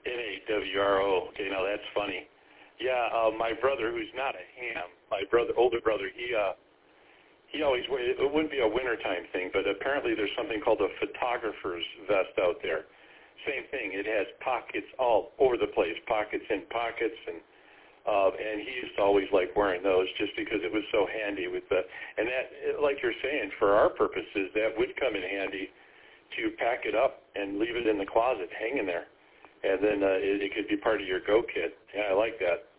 Nawro. Okay, now that's funny. Yeah, my brother, who's not a ham, older brother, he always, it wouldn't be a wintertime thing, but apparently there's something called a photographer's vest out there. Same thing. It has pockets all over the place, pockets in pockets, and he used to always like wearing those just because it was so handy with the, and that, like you're saying, for our purposes, that would come in handy to pack it up and leave it in the closet hanging there. And then it could be part of your go kit. Yeah, I like that.